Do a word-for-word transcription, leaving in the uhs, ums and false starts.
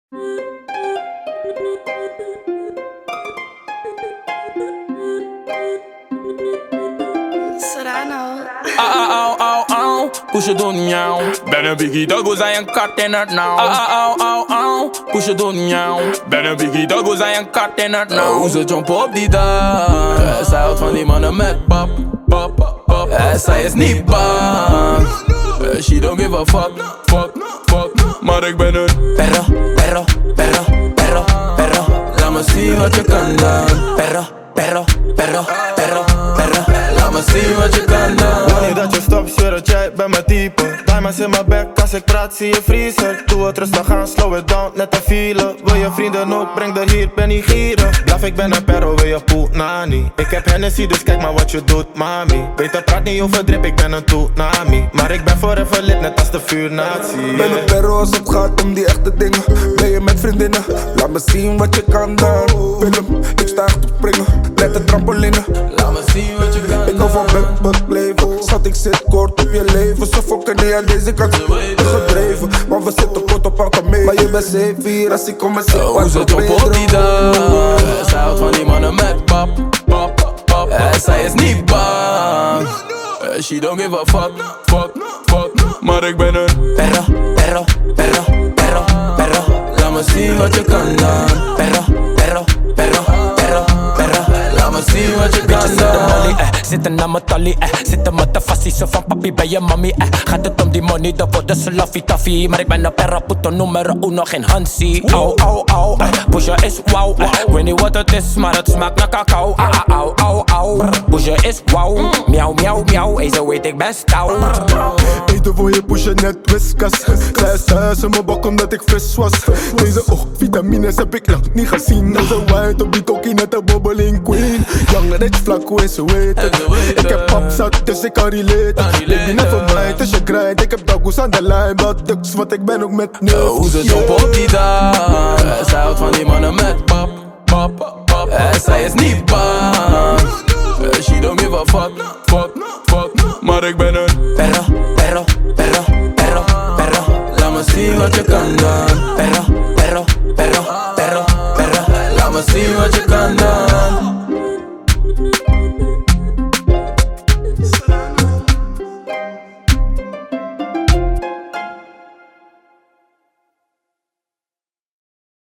Serrano. Au, au, au, au, push je doet miauw. Ben een biggie dog, hoe zij een kat in het nauw. Au, au, au, au, push je doet miauw. Ben een biggie dog, hoe zij een kat in het nauw. Hoe ze jump op die dag. Uh, zij houdt van die mannen met pap, pap, pap. Uh, zij is niet bang. Uh, she don't give a fuck, fuck, fuck. Maar ik ben een perro, perro, perro, perro, perro. Laat me zien wat je kan dan. Perro, perro, perro, perro, perro. Laat me zien wat je kan dan. Wanneer dat je stopt, zweer dat jij bent mijn type. Diamonds in mijn bek, als ik praat zie je vriezer. Doe het rustig aan, slow it down, net een file. Wil je vrienden ook, breng de hier, ben niet gierig. Blaf, ik ben een perro, wil je poet nani. Ik heb Hennessy, dus kijk maar wat je doet, mami. Beter praat niet over drip, ik ben een tsunami. Maar ik ben forever lid, net als de vuurnatie, yeah. Ben een perro als het gaat om die echte dingen. Ben je met vriendinnen, laat me zien wat je kan dan. Willem, ik sta echt te springen, net een trampoline. Laat me zien wat je kan. Ik hou van backpack leven, schat ik zit kort op je leven. Ze fokken niet aan deze kant, gedreven. Maar we zitten kort op elkaar mee. Maar je bent safe hier als ik kom en zit. Hoe ze jump op die dag. Zij houdt van die mannen met pap, pap, pap. Uh, zij is niet bang. Uh, she don't give a fuck, fuck, fuck. Maar ik ben een perro, perro, perro, perro, perro. Laat me zien wat je kan dan. Perro, perro, perro, perro, perro. Laat me zien wat je kan dan. Zitten aan mijn tally, eh. Zitten met de fassie, zo van papi bij je mami, eh. Gaat het om die money, dan worden ze laffie taffie. Maar ik ben een perra, puto numero uno, geen Hansie. Au, au, au, eh. Pusha is wow, eh. Weet niet wat het is, maar het smaakt naar cacao. Ah, ah, au, au, au. Pusha is wow, miauw, miauw, miauw. Ey, zo weet ik best touw. Eten voor je pushen net whiskas. Zij is thuis in mijn bak omdat ik fris was. Deze oog, vitamines heb ik lang niet gezien. Deze white op die tokkie net een bobbeling queen. Young rich vlak, hoe is ze weten. Ik heb pap zat, dus ik kan relate. Baby never mind, dus je krijgt. Ik heb doggoes aan de lijn, wat ducks, want ik ben ook met niks. Hoe ze jump op die dag. Zij houdt van die mannen met pap, pap, pap. Uh, zij is niet bang. Uh, she don't give a fuck, fuck, fuck. Maar ik ben een